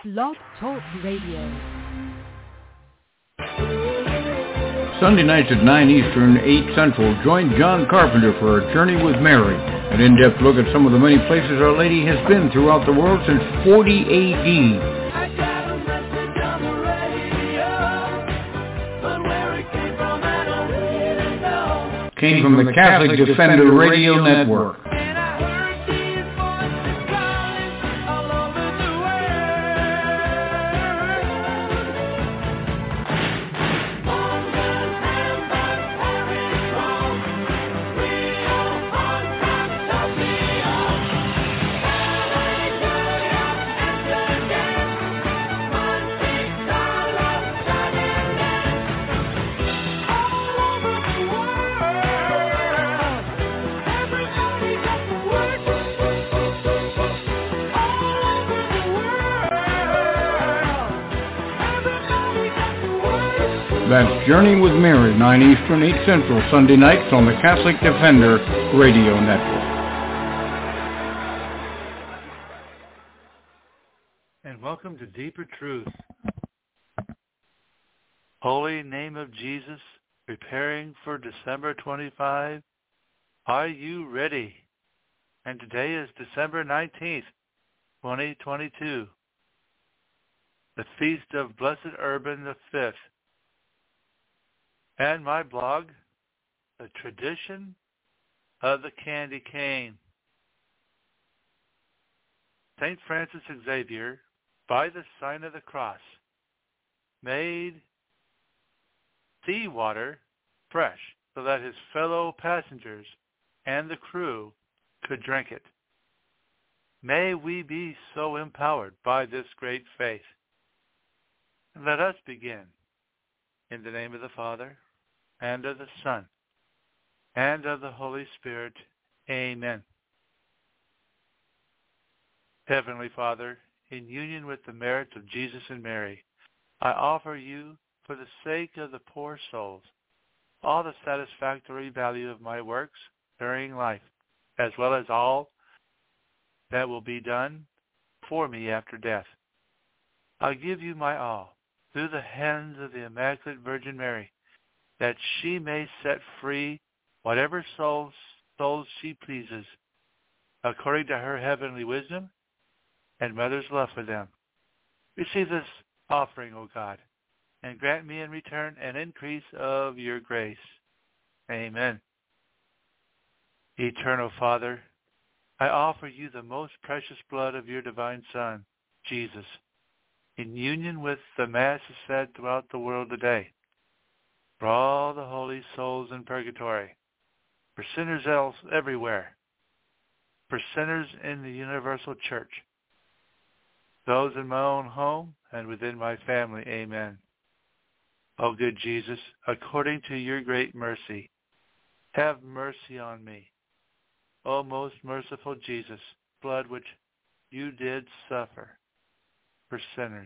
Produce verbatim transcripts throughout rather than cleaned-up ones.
Blog Talk Radio. Sunday nights at nine Eastern, eight Central, join John Carpenter for A Journey with Mary, an in-depth look at some of the many places Our Lady has been throughout the world since forty A D. Came from the Catholic Defender Radio Network. That's Journey with Mary, nine Eastern, eight Central, Sunday nights on the Catholic Defender Radio Network. And welcome to Deeper Truth. Holy Name of Jesus, preparing for December twenty-fifth. Are you ready? And today is December nineteenth, twenty twenty-two, the Feast of Blessed Urban the Fifth. And my blog, The Tradition of the Candy Cane. Saint Francis Xavier, by the sign of the cross, made seawater fresh so that his fellow passengers and the crew could drink it. May we be so empowered by this great faith. Let us begin. In the name of the Father, and of the Son, and of the Holy Spirit. Amen. Heavenly Father, in union with the merits of Jesus and Mary, I offer you, for the sake of the poor souls, all the satisfactory value of my works during life, as well as all that will be done for me after death. I give you my all, through the hands of the Immaculate Virgin Mary, that she may set free whatever souls, souls she pleases, according to her heavenly wisdom and mother's love for them. Receive this offering, O God, and grant me in return an increase of your grace. Amen. Eternal Father, I offer you the most precious blood of your divine Son, Jesus, in union with the Mass said throughout the world today, for all the holy souls in purgatory, for sinners else everywhere, for sinners in the universal church, those in my own home and within my family. Amen. O good Jesus, according to your great mercy, have mercy on me. O most merciful Jesus, blood which you did suffer for sinners,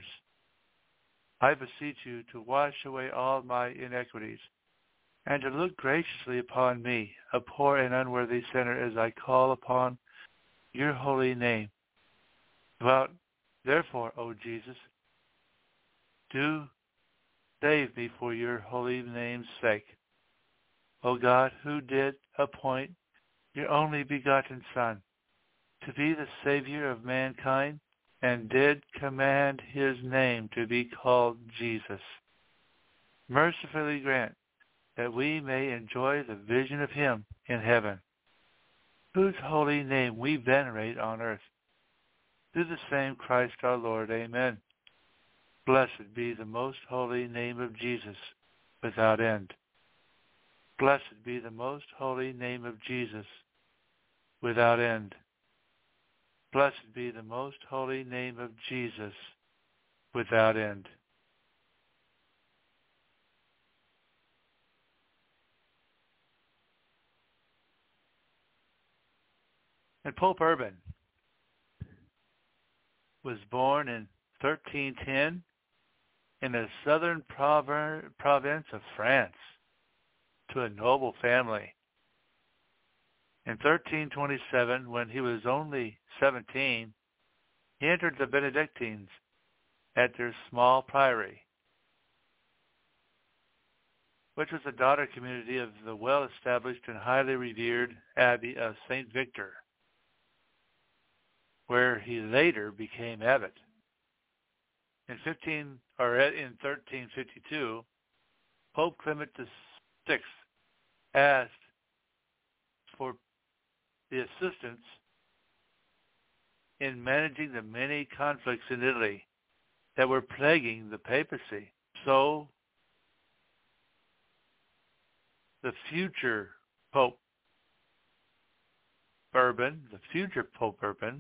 I beseech you to wash away all my iniquities, and to look graciously upon me, a poor and unworthy sinner, as I call upon your holy name. But therefore, O Jesus, do save me for your holy name's sake. O God, who did appoint your only begotten Son to be the Savior of mankind, and did command his name to be called Jesus, mercifully grant that we may enjoy the vision of him in heaven, whose holy name we venerate on earth. Through the same Christ our Lord. Amen. Blessed be the most holy name of Jesus without end. Blessed be the most holy name of Jesus without end. Blessed be the most holy name of Jesus without end. And Pope Urban was born in thirteen ten in the southern province of France to a noble family. In thirteen twenty-seven, when he was only seventeen, he entered the Benedictines at their small priory, which was a daughter community of the well-established and highly revered Abbey of Saint Victor, where he later became abbot. In fifteen or in thirteen fifty-two, Pope Clement the Sixth asked for the assistance in managing the many conflicts in Italy that were plaguing the papacy. So the future Pope Urban, the future Pope Urban,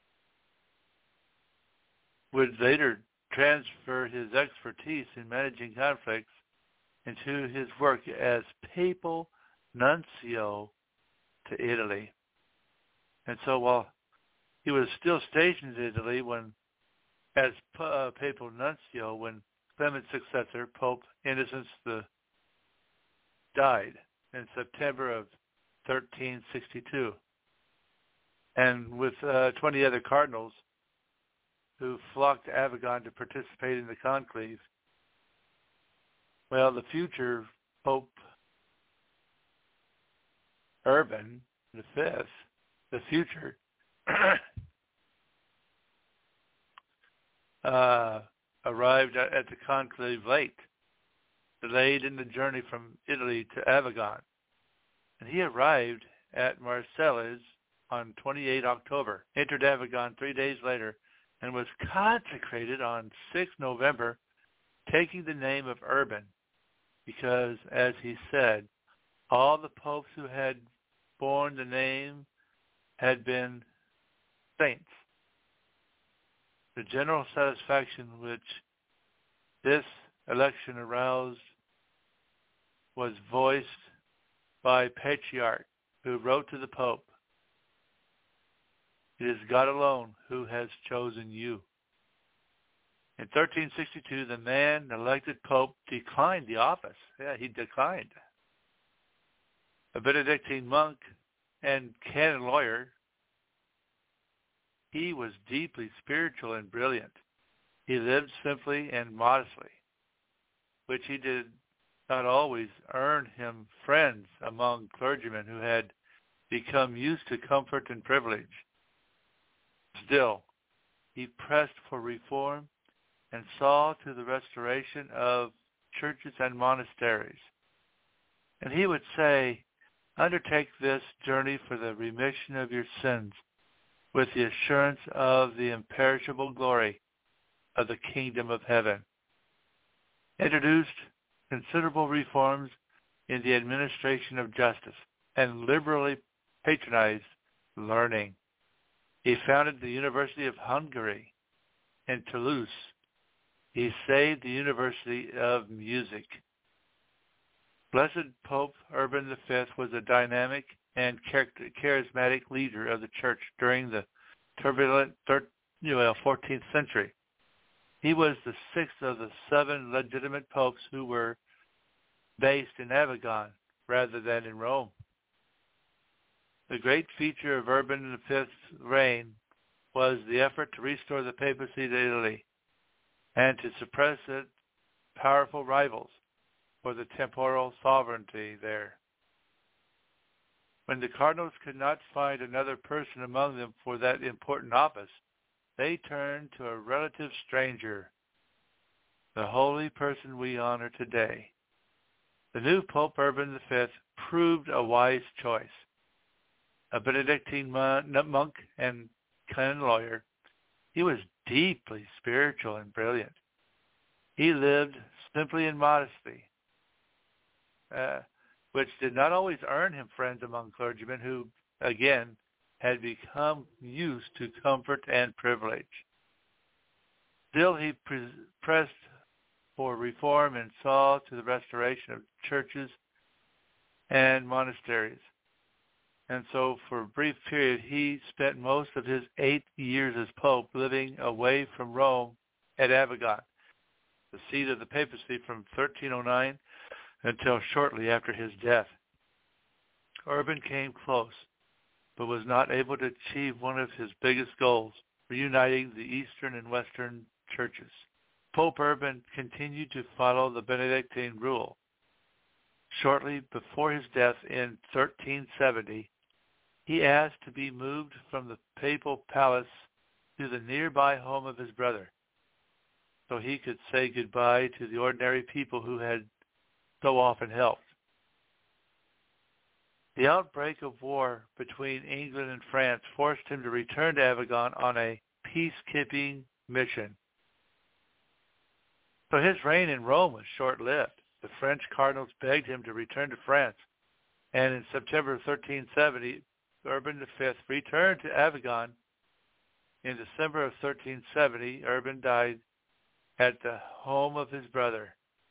would later transfer his expertise in managing conflicts into his work as papal nuncio to Italy. And so while he was still stationed in Italy when, as uh, papal nuncio, when Clement's successor, Pope Innocent the died in September of thirteen sixty-two, and with uh, twenty other cardinals who flocked to Avignon to participate in the conclave. Well, the future Pope Urban the Fifth, the future, uh, arrived at the conclave late, delayed in the journey from Italy to Avignon. And he arrived at Marseilles on the twenty-eighth of October, entered Avignon three days later, and was consecrated on the sixth of November, taking the name of Urban, because, as he said, all the popes who had borne the name had been saints. The general satisfaction which this election aroused was voiced by Patriarch, who wrote to the Pope, "It is God alone who has chosen you." In thirteen sixty-two, the man elected Pope declined the office. Yeah, he declined. A Benedictine monk and canon lawyer, he was deeply spiritual and brilliant. He lived simply and modestly, which he did not always earn him friends among clergymen who had become used to comfort and privilege. Still, he pressed for reform and saw to the restoration of churches and monasteries. And he would say, "Undertake this journey for the remission of your sins with the assurance of the imperishable glory of the kingdom of heaven." Introduced considerable reforms in the administration of justice and liberally patronized learning. He founded the University of Hungary in Toulouse. He saved the University of Music. Blessed Pope Urban the Fifth was a dynamic and charismatic leader of the church during the turbulent third, you know, fourteenth century. He was the sixth of the seven legitimate popes who were based in Avignon rather than in Rome. The great feature of Urban the Fifth's reign was the effort to restore the papacy to Italy and to suppress its powerful rivals for the temporal sovereignty there. When the cardinals could not find another person among them for that important office, they turned to a relative stranger, the holy person we honor today. The new Pope Urban the Fifth proved a wise choice. A Benedictine monk and canon lawyer, he was deeply spiritual and brilliant. He lived simply in modesty, uh, which did not always earn him friends among clergymen who, again, had become used to comfort and privilege. Still, he pre- pressed for reform and saw to the restoration of churches and monasteries. And so for a brief period, he spent most of his eight years as Pope living away from Rome at Avignon, the seat of the papacy, from thirteen oh nine until shortly after his death. Urban came close, but was not able to achieve one of his biggest goals, reuniting the Eastern and Western churches. Pope Urban continued to follow the Benedictine rule. Shortly before his death in thirteen seventy, he asked to be moved from the papal palace to the nearby home of his brother, so he could say goodbye to the ordinary people who had so often helped. The outbreak of war between England and France forced him to return to Avignon on a peacekeeping mission. So his reign in Rome was short-lived. The French cardinals begged him to return to France, and in September of thirteen seventy, Urban the Fifth returned to Avignon. In December of thirteen seventy, Urban died at the home of his brother.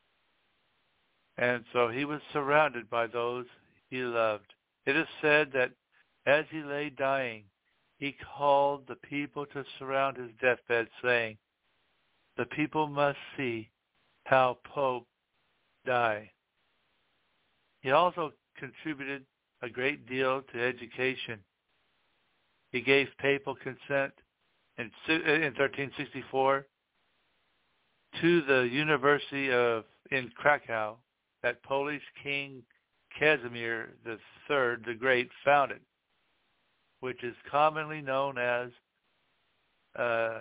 And so he was surrounded by those he loved. It is said that as he lay dying, he called the people to surround his deathbed, saying, "The people must see how Pope die." He also contributed a great deal to education. He gave papal consent in, in thirteen sixty-four to the University of in Krakow that Polish King Casimir the Third the Great founded, which is commonly known as uh,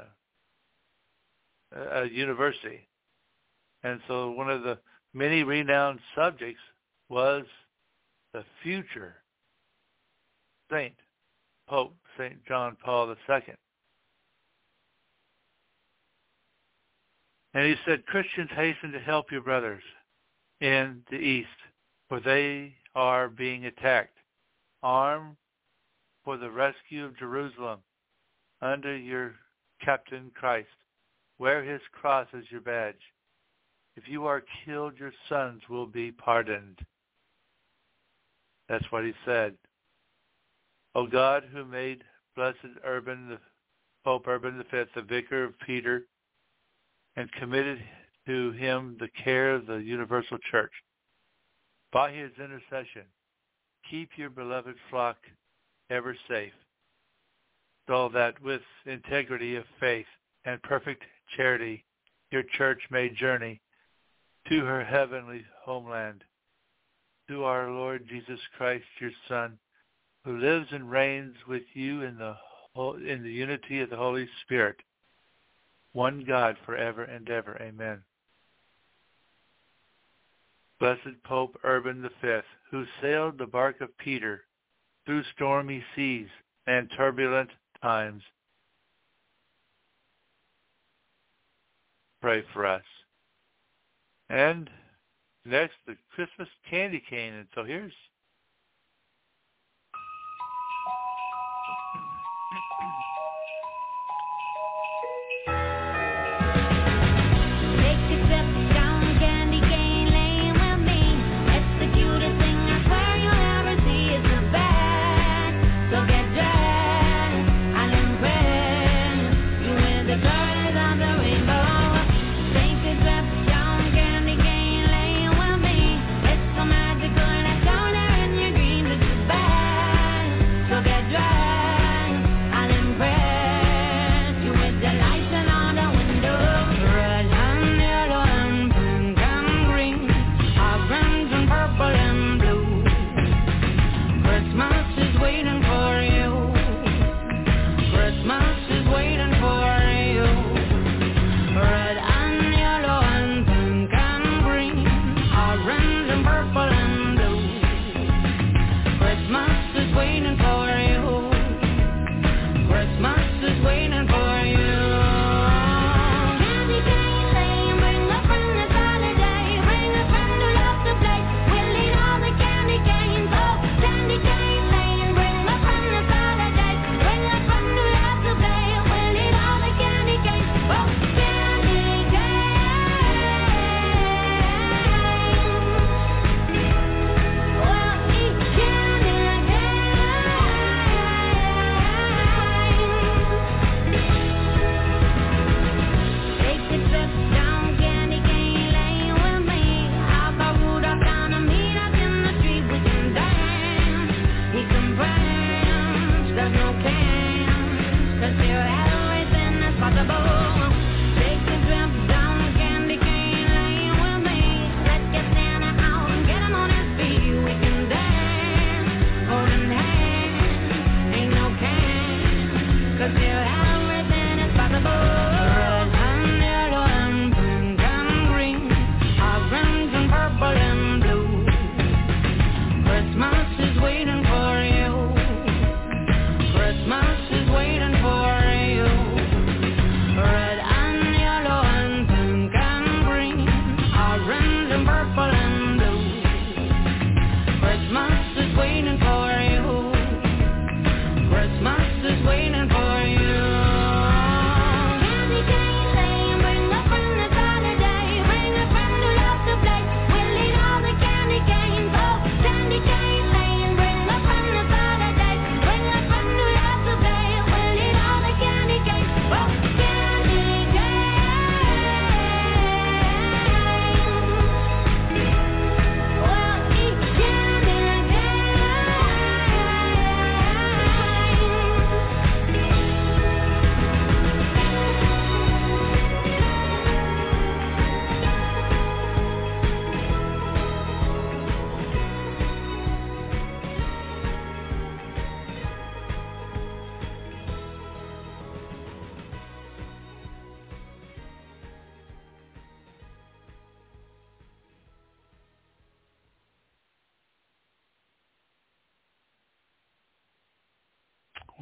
a university. And so one of the many renowned subjects was the future Saint, Pope Saint John Paul the Second. And he said, "Christians, hasten to help your brothers in the East, for they are being attacked. Arm for the rescue of Jerusalem under your Captain Christ. Wear his cross as your badge. If you are killed, your sons will be pardoned." That's what he said. O God, who made Blessed Urban, the Pope Urban the Fifth, the vicar of Peter, and committed to him the care of the universal church, by his intercession, keep your beloved flock ever safe, so that with integrity of faith and perfect charity, your church may journey to her heavenly homeland, to our Lord Jesus Christ, your Son, who lives and reigns with you in the in the unity of the Holy Spirit, one God forever and ever. Amen. Blessed Pope Urban the Fifth, who sailed the bark of Peter through stormy seas and turbulent times, pray for us. And next, the Christmas candy cane. And so here's Don't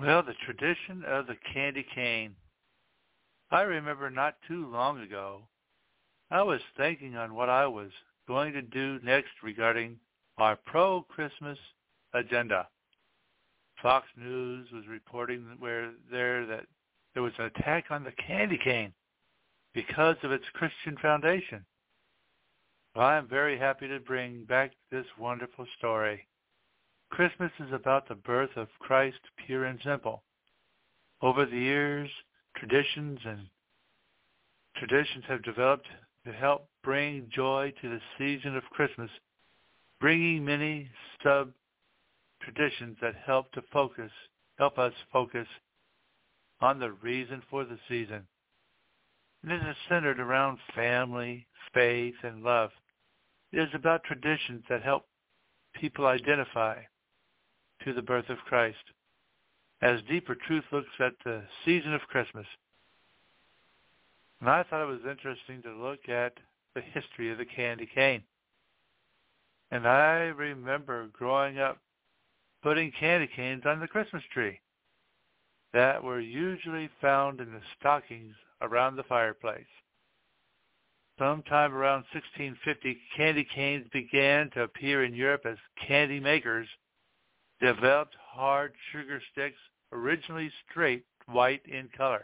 Well, the tradition of the candy cane. I remember not too long ago, I was thinking on what I was going to do next regarding our pro-Christmas agenda. Fox News was reporting where there that there was an attack on the candy cane because of its Christian foundation. Well, I am very happy to bring back this wonderful story. Christmas is about the birth of Christ, pure and simple. Over the years, traditions and traditions have developed to help bring joy to the season of Christmas, bringing many sub-traditions that help to focus, help us focus on the reason for the season. And it is centered around family, faith, and love. It is about traditions that help people identify to the birth of Christ, as deeper truth looks at the season of Christmas. And I thought it was interesting to look at the history of the candy cane. And I remember growing up putting candy canes on the Christmas tree that were usually found in the stockings around the fireplace. Sometime around sixteen fifty, candy canes began to appear in Europe as candy makers developed hard sugar sticks, originally straight white in color.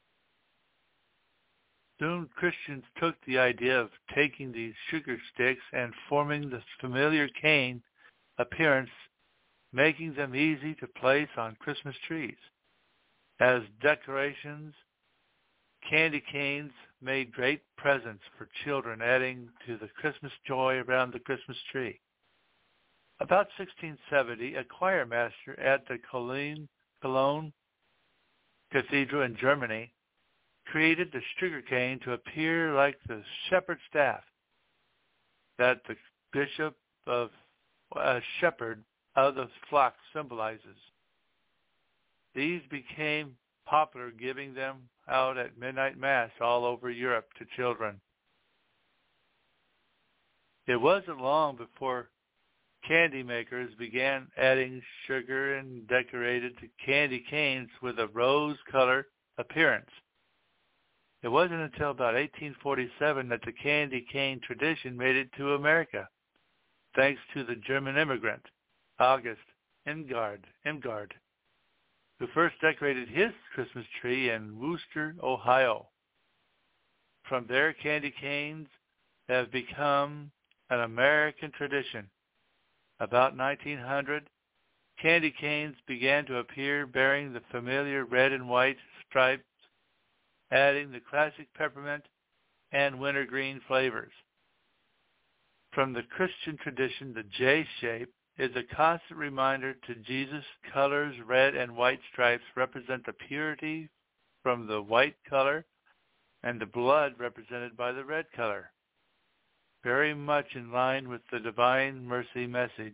Soon Christians took the idea of taking these sugar sticks and forming the familiar cane appearance, making them easy to place on Christmas trees. As decorations, candy canes made great presents for children, adding to the Christmas joy around the Christmas tree. About sixteen seventy, a choir master at the Cologne, Cologne Cathedral in Germany created the sugar cane to appear like the shepherd's staff that the bishop of a shepherd of the flock symbolizes. These became popular, giving them out at midnight mass all over Europe to children. It wasn't long before candy makers began adding sugar and decorated the candy canes with a rose color appearance. It wasn't until about eighteen forty-seven that the candy cane tradition made it to America, thanks to the German immigrant, August Engard, Engard, who first decorated his Christmas tree in Wooster, Ohio. From there, candy canes have become an American tradition. About nineteen hundred, candy canes began to appear bearing the familiar red and white stripes, adding the classic peppermint and wintergreen flavors. From the Christian tradition, the J shape is a constant reminder to Jesus. Colors, red and white stripes, represent the purity from the white color and the blood represented by the red color, very much in line with the divine mercy message.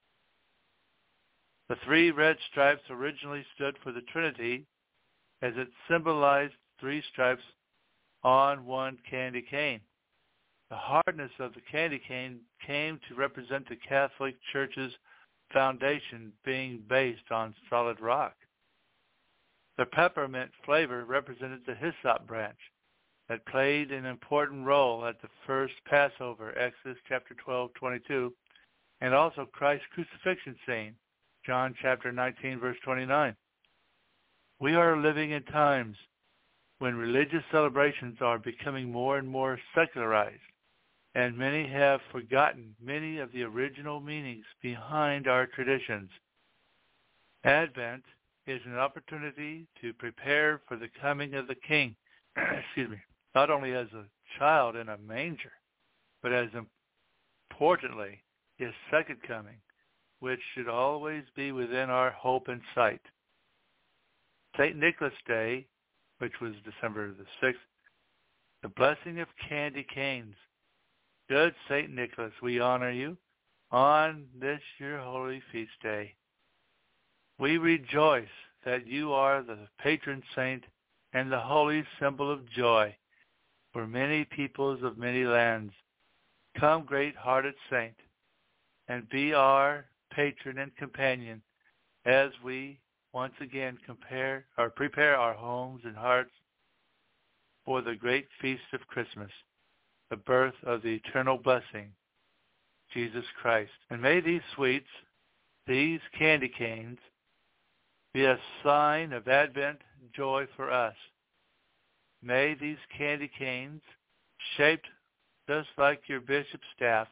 The three red stripes originally stood for the Trinity, as it symbolized three stripes on one candy cane. The hardness of the candy cane came to represent the Catholic Church's foundation being based on solid rock. The peppermint flavor represented the hyssop branch that played an important role at the first Passover, Exodus chapter twelve, twenty-two, and also Christ's crucifixion scene, John chapter nineteen, verse twenty-nine. We are living in times when religious celebrations are becoming more and more secularized, and many have forgotten many of the original meanings behind our traditions. Advent is an opportunity to prepare for the coming of the King, excuse me, not only as a child in a manger, but as importantly, his second coming, which should always be within our hope and sight. Saint Nicholas Day, which was December the sixth, the blessing of candy canes. Good Saint Nicholas, we honor you on this your holy feast day. We rejoice that you are the patron saint and the holy symbol of joy for many peoples of many lands. Come, great-hearted saint, and be our patron and companion as we once again compare or prepare our homes and hearts for the great feast of Christmas, the birth of the eternal blessing, Jesus Christ. And may these sweets, these candy canes, be a sign of Advent joy for us. May these candy canes, shaped just like your bishop's staff,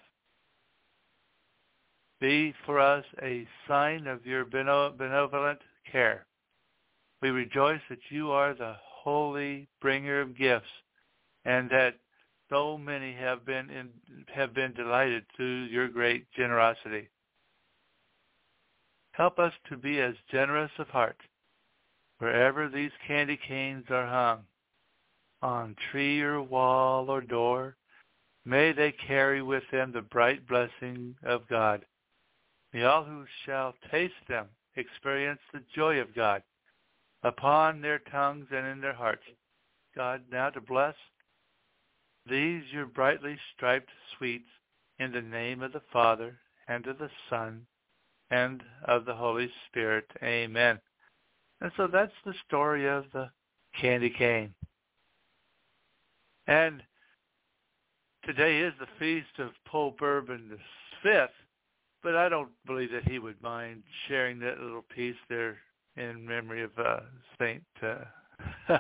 be for us a sign of your benevolent care. We rejoice that you are the holy bringer of gifts, and that so many have been in, have been delighted through your great generosity. Help us to be as generous of heart wherever these candy canes are hung, on tree or wall or door. May they carry with them the bright blessing of God. May all who shall taste them experience the joy of God upon their tongues and in their hearts. God, now to bless these your brightly striped sweets in the name of the Father, and of the Son, and of the Holy Spirit. Amen. And so that's the story of the candy cane. And today is the feast of Pope Urban the Fifth, but I don't believe that he would mind sharing that little piece there in memory of uh, Saint uh,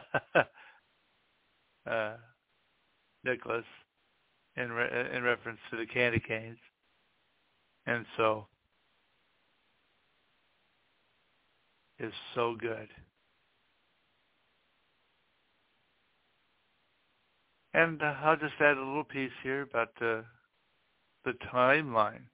uh, Nicholas in re- in reference to the candy canes. And so it's so good. And uh, I'll just add a little piece here about the the timeline.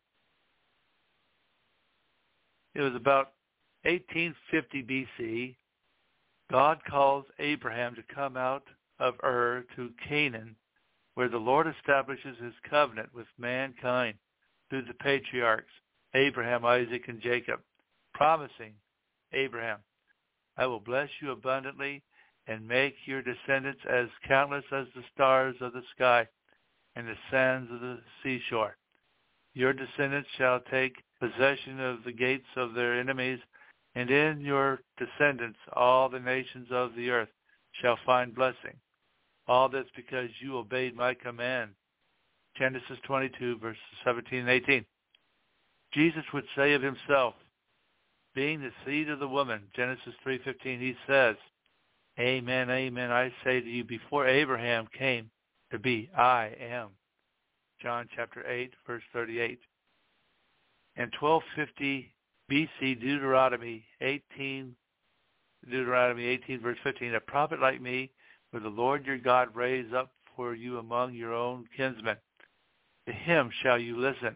It was about eighteen fifty B C. God calls Abraham to come out of Ur to Canaan, where the Lord establishes his covenant with mankind through the patriarchs, Abraham, Isaac, and Jacob, promising Abraham, I will bless you abundantly and make your descendants as countless as the stars of the sky and the sands of the seashore. Your descendants shall take possession of the gates of their enemies, and in your descendants all the nations of the earth shall find blessing. All this because you obeyed my command. Genesis twenty-two, verses seventeen and eighteen. Jesus would say of himself, being the seed of the woman, Genesis three fifteen, he says, Amen, amen, I say to you, before Abraham came to be, I am. John chapter eight, verse thirty-eight. In twelve fifty B C, Deuteronomy eighteen, Deuteronomy eighteen, verse fifteen, a prophet like me will the Lord your God raise up for you among your own kinsmen. To him shall you listen.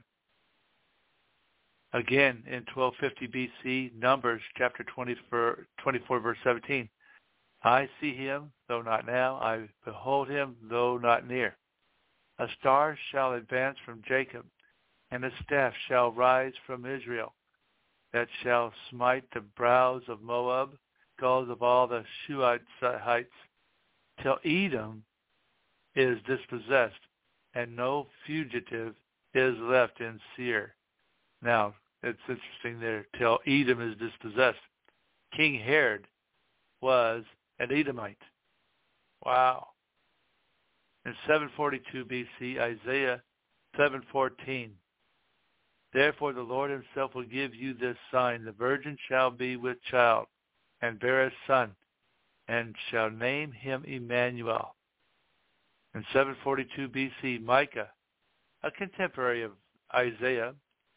Again, in twelve fifty B C, Numbers chapter twenty-four, twenty-four, verse seventeen, I see him, though not now, I behold him, though not near. A star shall advance from Jacob, and a staff shall rise from Israel, that shall smite the brows of Moab, skulls of all the Shuhites, till Edom is dispossessed, and no fugitive is left in Seir. Now, it's interesting there, till Edom is dispossessed. King Herod was an Edomite. Wow. In seven forty-two B C, Isaiah seven fourteen. Therefore the Lord himself will give you this sign. The virgin shall be with child, and bear a son, and shall name him Emmanuel. In seven forty-two B C, Micah, a contemporary of Isaiah,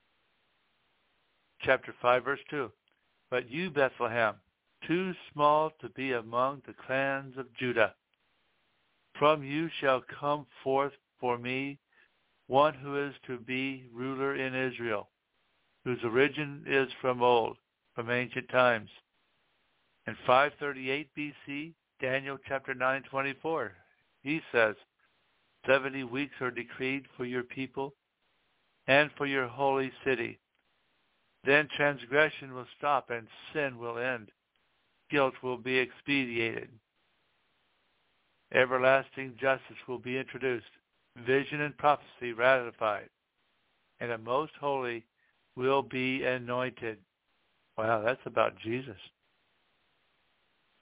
chapter five, verse two. But you, Bethlehem, too small to be among the clans of Judah, from you shall come forth for me one who is to be ruler in Israel, whose origin is from old, from ancient times. In five thirty-eight B C, Daniel chapter nine, twenty-four, he says, seventy weeks are decreed for your people and for your holy city. Then transgression will stop and sin will end. Guilt will be expiated. Everlasting justice will be introduced. Vision and prophecy ratified. And a most holy will be anointed. Wow, that's about Jesus.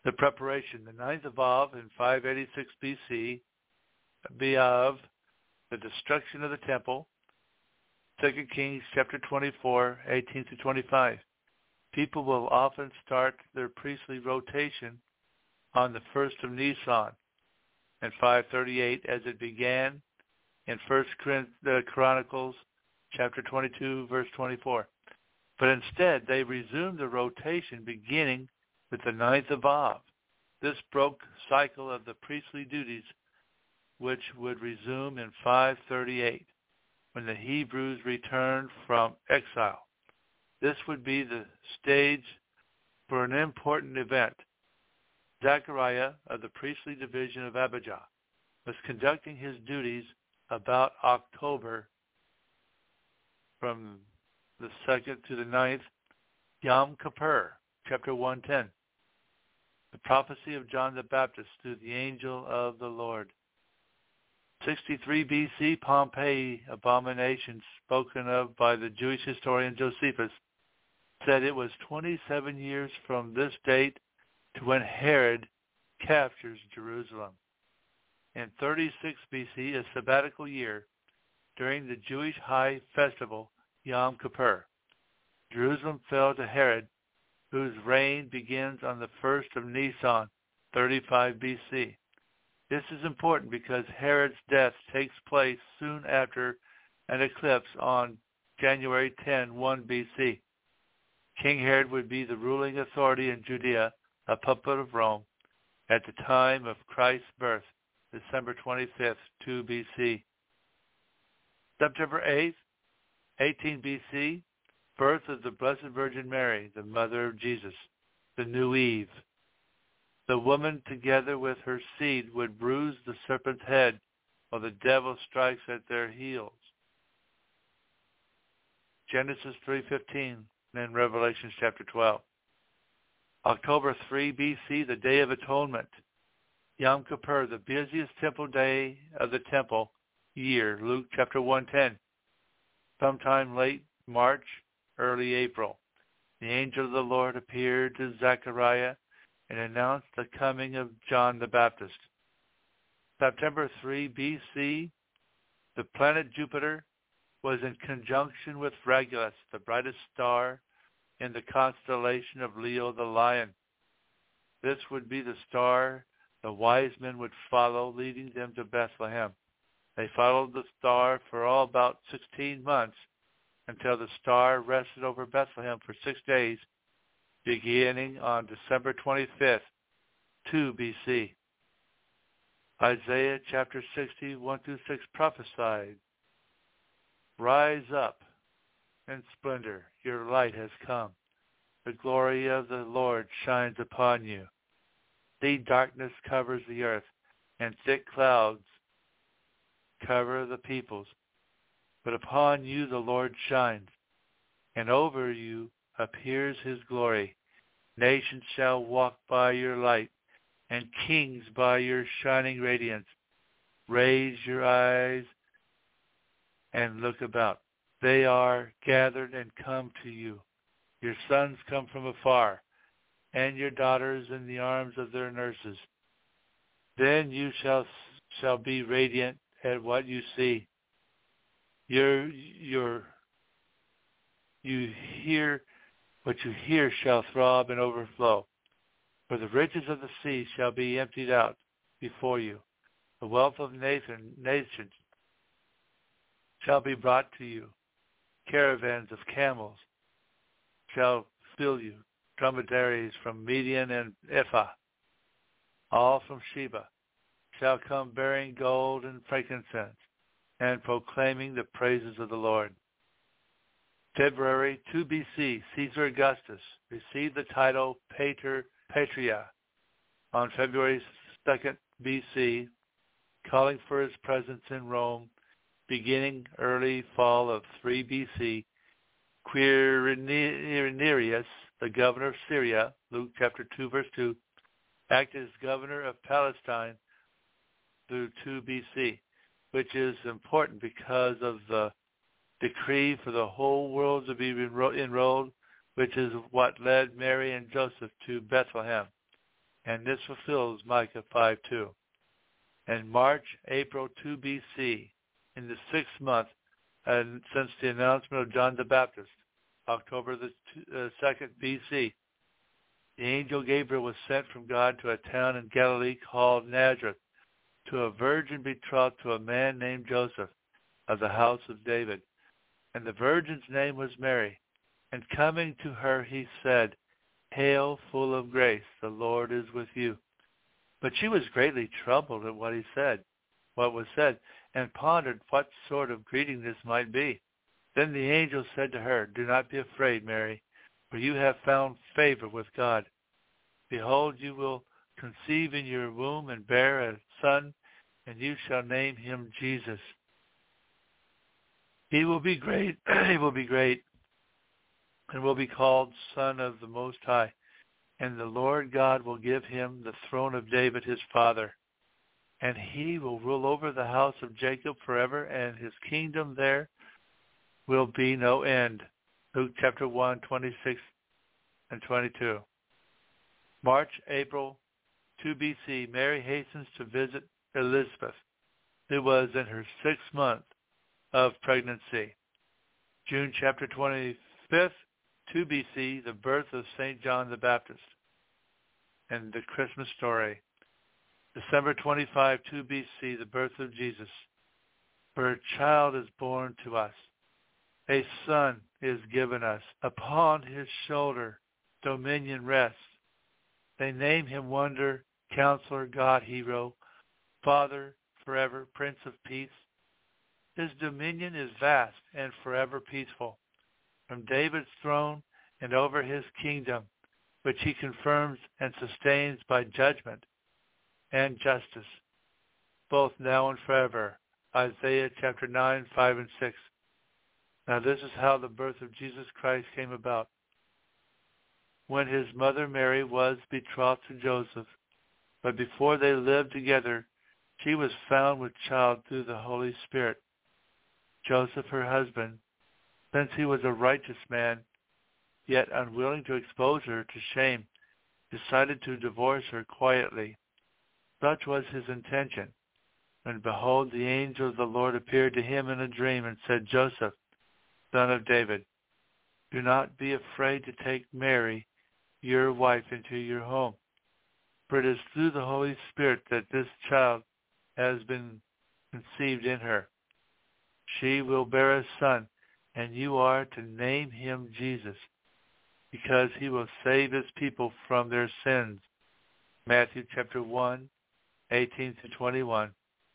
The preparation, the ninth of Av in five eighty-six B C, Be'av, the destruction of the temple, Second Kings chapter twenty-four, eighteen to twenty-five. People will often start their priestly rotation on the first of Nisan and five thirty-eight, as it began in First Chronicles chapter twenty-two, verse twenty-four. But instead, they resumed the rotation beginning with the ninth of Av. This broke cycle of the priestly duties, which would resume in five thirty-eight, when the Hebrews returned from exile. This would be the stage for an important event. Zechariah of the priestly division of Abijah was conducting his duties about October from the second to the ninth, Yom Kippur, chapter one ten. The prophecy of John the Baptist through the angel of the Lord. sixty-three B C, Pompeii abomination spoken of by the Jewish historian Josephus said it was twenty-seven years from this date to when Herod captures Jerusalem. In thirty-six B C, a sabbatical year, during the Jewish high festival, Yom Kippur, Jerusalem fell to Herod, whose reign begins on the first of Nisan, thirty-five B C. This is important because Herod's death takes place soon after an eclipse on January tenth, one B C. King Herod would be the ruling authority in Judea, a puppet of Rome, at the time of Christ's birth, December twenty-fifth, two B C. September eighth, eighteen B C, birth of the Blessed Virgin Mary, the mother of Jesus, the new Eve. The woman, together with her seed, would bruise the serpent's head, while the devil strikes at their heels. Genesis three fifteen, and Revelation chapter twelve. October third B C, the Day of Atonement. Yom Kippur, the busiest temple day of the temple year, Luke chapter one ten. Sometime late March, early April, the angel of the Lord appeared to Zechariah and announced the coming of John the Baptist. September third B C, the planet Jupiter was in conjunction with Regulus, the brightest star in the constellation of Leo the Lion. This would be the star the wise men would follow, leading them to Bethlehem. They followed the star for all about sixteen months until the star rested over Bethlehem for six days, beginning on December twenty-fifth, two B C. Isaiah chapter sixty, one through six prophesied, "Rise up in splendor, your light has come. The glory of the Lord shines upon you. See, darkness covers the earth, and thick clouds cover the peoples. But upon you the Lord shines, and over you appears his glory. Nations shall walk by your light, and kings by your shining radiance. Raise your eyes and look about. They are gathered and come to you. Your sons come from afar, and your daughters in the arms of their nurses. Then you shall shall be radiant at what you see. Your your you hear what you hear shall throb and overflow. For the riches of the sea shall be emptied out before you. The wealth of Nathan, nations shall be brought to you. Caravans of camels shall fill you. Dromedaries from Midian and Ephah, all from Sheba, shall come bearing gold and frankincense, and proclaiming the praises of the Lord. February two B C, Caesar Augustus received the title Pater Patria on February second B C, calling for his presence in Rome, beginning early fall of three B C. Quirinius, the governor of Syria, Luke chapter two, verse two, acted as governor of Palestine through two B C, which is important because of the decree for the whole world to be enrolled, which is what led Mary and Joseph to Bethlehem. and this fulfills Micah five two. And March, April two B C, in the sixth month, and since the announcement of John the Baptist, October the uh, second B C, the angel Gabriel was sent from God to a town in Galilee called Nazareth, to a virgin betrothed to a man named Joseph, of the house of David. And the virgin's name was Mary. And coming to her, he said, Hail, full of grace, the Lord is with you. But she was greatly troubled at what he said, what was said, and pondered what sort of greeting this might be. Then the angel said to her, Do not be afraid, Mary, for you have found favor with God. Behold, you will conceive in your womb and bear a son, and you shall name him Jesus. He will be great, he will be great, and will be called Son of the Most High. And the Lord God will give him the throne of David his father. And he will rule over the house of Jacob forever, and his kingdom there will be no end. Luke chapter one, twenty-six and twenty-two. March, April two B C, Mary hastens to visit Elizabeth, who was in her sixth month of pregnancy. June chapter twenty-fifth, two B C, the birth of Saint John the Baptist and the Christmas story. December twenty-fifth, two B C, the birth of Jesus. For a child is born to us, a son is given us. Upon his shoulder dominion rests. They name him Wonder, Counselor, God, Hero, Father, forever, Prince of Peace. His dominion is vast and forever peaceful. From David's throne and over his kingdom, which he confirms and sustains by judgment and justice, both now and forever. Isaiah chapter nine, five and six. Now this is how the birth of Jesus Christ came about. When his mother Mary was betrothed to Joseph, but before they lived together, she was found with child through the Holy Spirit. Joseph, her husband, since he was a righteous man, yet unwilling to expose her to shame, decided to divorce her quietly. Such was his intention. And behold, the angel of the Lord appeared to him in a dream and said, Joseph, son of David, do not be afraid to take Mary, your wife, into your home. For it is through the Holy Spirit that this child has been conceived in her. She will bear a son, and you are to name him Jesus, because he will save his people from their sins. Matthew chapter one, eighteen to twenty-one.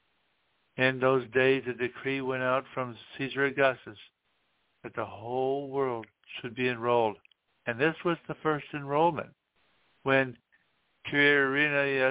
In those days a decree went out from Caesar Augustus that the whole world should be enrolled. And this was the first enrollment when Quirinius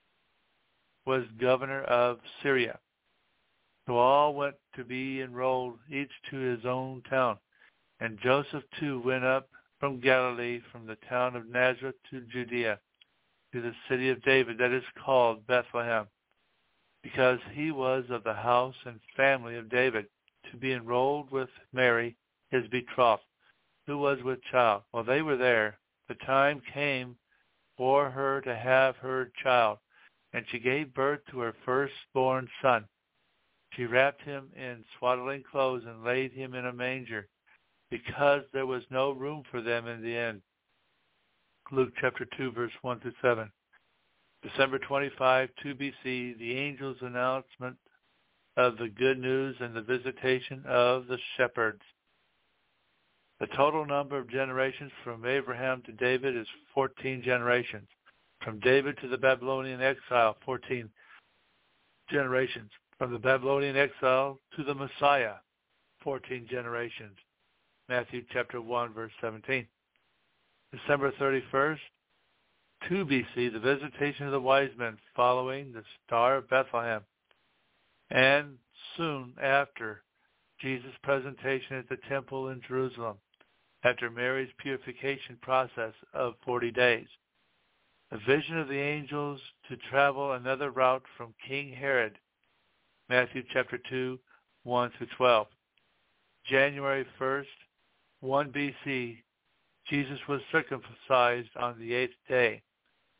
was governor of Syria. So all went to be enrolled, each to his own town. And Joseph too went up from Galilee, from the town of Nazareth to Judea, to the city of David that is called Bethlehem, because he was of the house and family of David, to be enrolled with Mary, his betrothed, who was with child. While they were there, the time came for her to have her child, and she gave birth to her firstborn son. She wrapped him in swaddling clothes and laid him in a manger, because there was no room for them in the inn. Luke chapter two, verse one through seven. December twenty-fifth, two B C, the angel's announcement of the good news and the visitation of the shepherds. The total number of generations from Abraham to David is fourteen generations. From David to the Babylonian exile, fourteen generations. From the Babylonian exile to the Messiah, fourteen generations. Matthew chapter one, verse seventeen. December thirty-first, two B C, the visitation of the wise men following the Star of Bethlehem. And soon after, Jesus' presentation at the temple in Jerusalem, after Mary's purification process of forty days. A vision of the angels to travel another route from King Herod, Matthew chapter two, one through twelve. January first, one B C, Jesus was circumcised on the eighth day,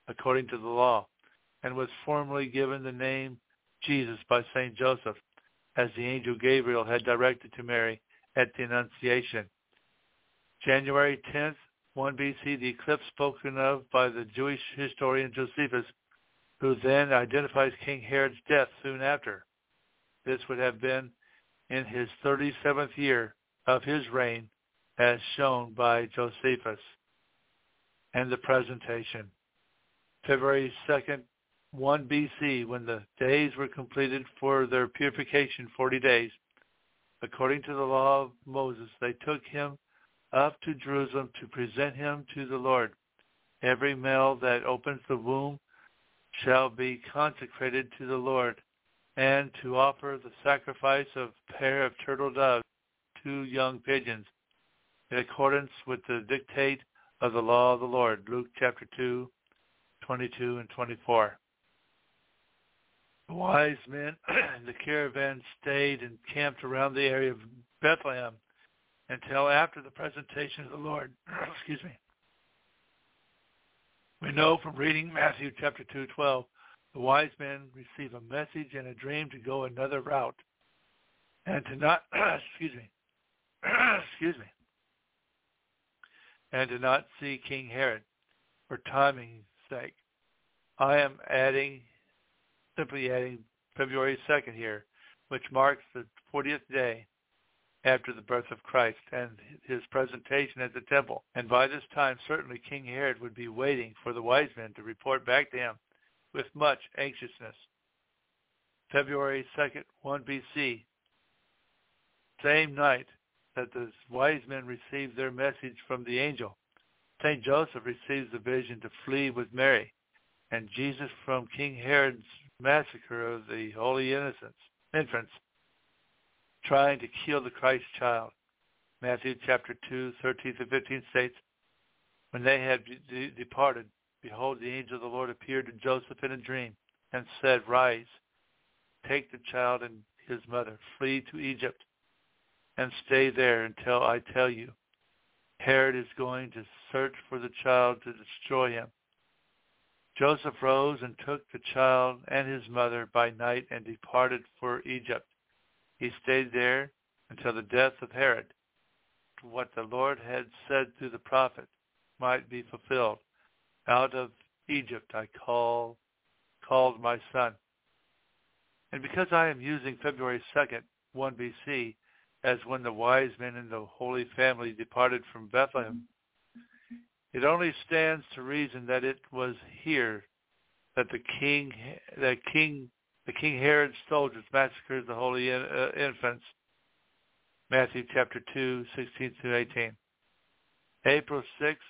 according to the law, and was formally given the name Jesus by Saint Joseph, as the angel Gabriel had directed to Mary at the Annunciation. January tenth, one B C, the eclipse spoken of by the Jewish historian Josephus, who then identifies King Herod's death soon after. This would have been in his thirty-seventh year of his reign, as shown by Josephus. And the presentation. February second, one B C, when the days were completed for their purification, forty days, according to the law of Moses, they took him up to Jerusalem to present him to the Lord. Every male that opens the womb shall be consecrated to the Lord, and to offer the sacrifice of a pair of turtle doves, two young pigeons, in accordance with the dictate of the law of the Lord. Luke chapter two, twenty-two and twenty-four. The wise men in the caravan stayed and camped around the area of Bethlehem until after the presentation of the Lord. Excuse me. We know from reading Matthew chapter two, twelve, the wise men receive a message and a dream to go another route and to not, excuse me, excuse me, and to not see King Herod for timing's sake. I am adding, simply adding February second here, which marks the fortieth day after the birth of Christ and his presentation at the temple. And by this time, certainly King Herod would be waiting for the wise men to report back to him with much anxiousness. February second, one B C, same night that the wise men received their message from the angel, Saint Joseph receives the vision to flee with Mary and Jesus from King Herod's massacre of the holy innocents, infants, trying to kill the Christ child. Matthew chapter two, thirteen to fifteen states, when they had de- departed, behold, the angel of the Lord appeared to Joseph in a dream and said, Rise, take the child and his mother, flee to Egypt, and stay there until I tell you. Herod is going to search for the child to destroy him. Joseph rose and took the child and his mother by night and departed for Egypt. He stayed there until the death of Herod. What the Lord had said through the prophet might be fulfilled. Out of Egypt I call, called my son. And because I am using February second, one B C, as when the wise men in the Holy Family departed from Bethlehem, it only stands to reason that it was here that the king, that king, the King Herod's soldiers massacred the holy in, uh, infants. Matthew chapter two, sixteen through eighteen. April sixth,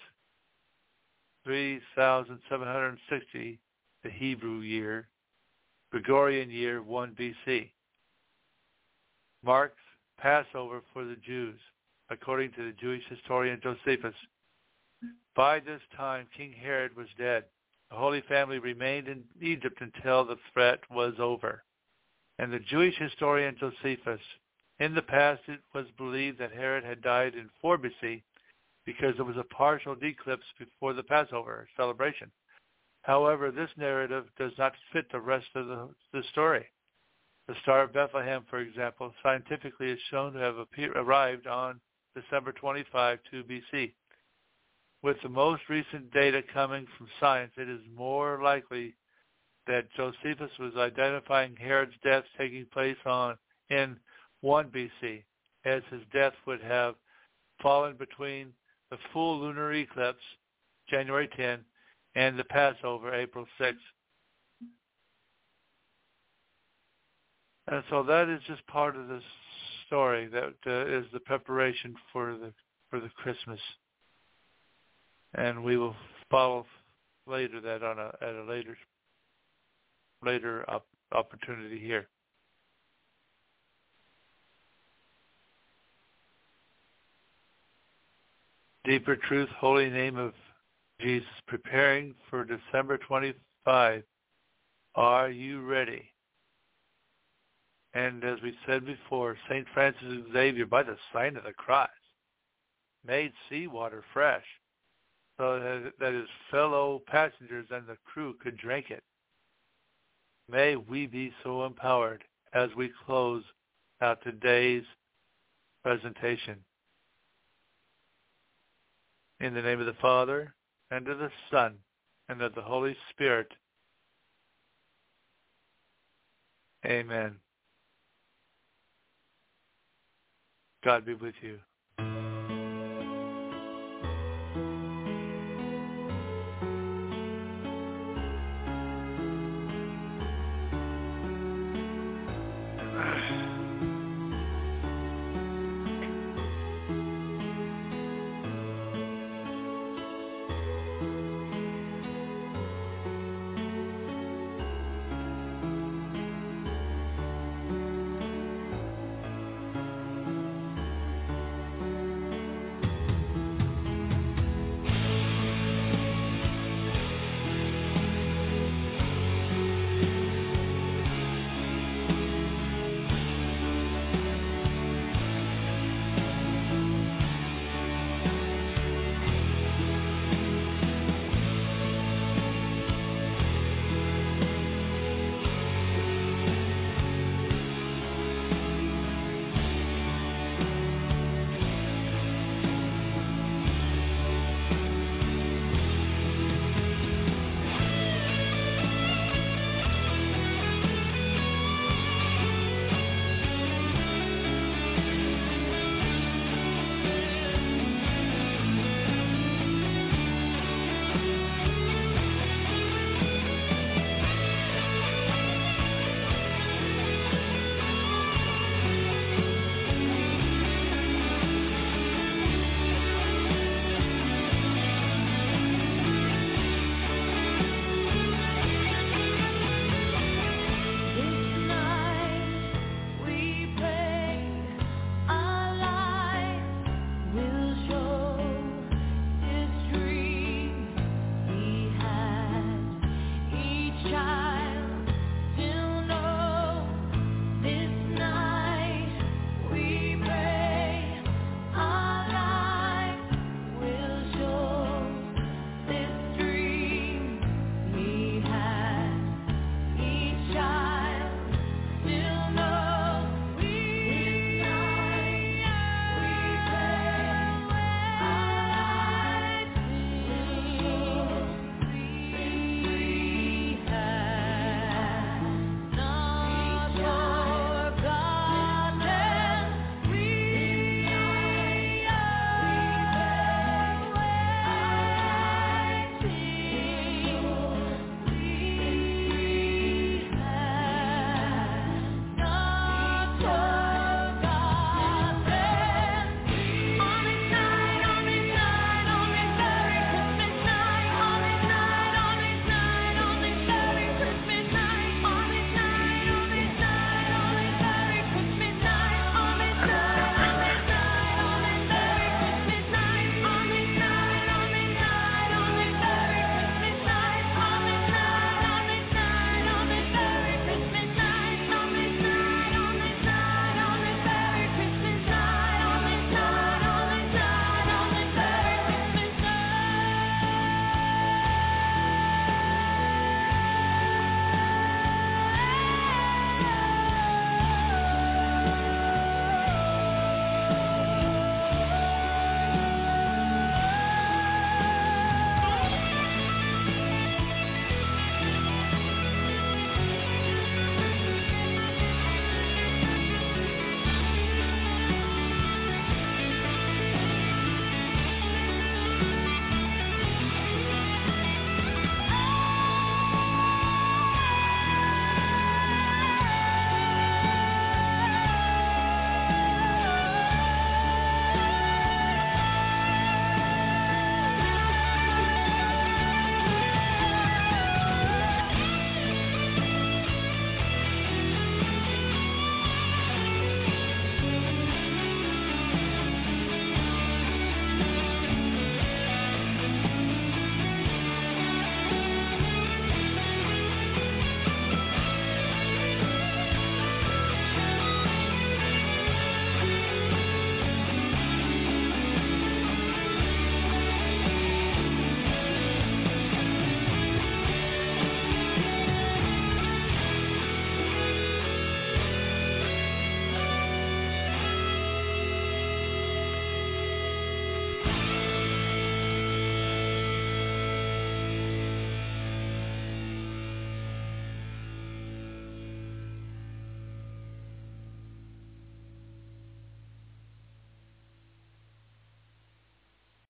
three thousand seven hundred sixty, the Hebrew year, Gregorian year one B C, marks Passover for the Jews, according to the Jewish historian Josephus. By this time, King Herod was dead. The Holy Family remained in Egypt until the threat was over. And the Jewish historian Josephus, in the past it was believed that Herod had died in four B C because there was a partial eclipse before the Passover celebration. However, this narrative does not fit the rest of the, the story. The Star of Bethlehem, for example, scientifically is shown to have appear, arrived on December twenty-fifth, two B C. With the most recent data coming from science, it is more likely that Josephus was identifying Herod's death taking place on in one B C, as his death would have fallen between the full lunar eclipse, January tenth, and the Passover, April sixth. And so that is just part of this story that uh, is the preparation for the for the Christmas. And we will follow later that on a at a later later op- opportunity here. Deeper truth, holy name of Jesus, preparing for December twenty-fifth. Are you ready? And as we said before, Saint Francis Xavier, by the sign of the cross, made seawater fresh. so that his fellow passengers and the crew could drink it. May we be so empowered as we close out today's presentation. In the name of the Father, and of the Son, and of the Holy Spirit. Amen. God be with you.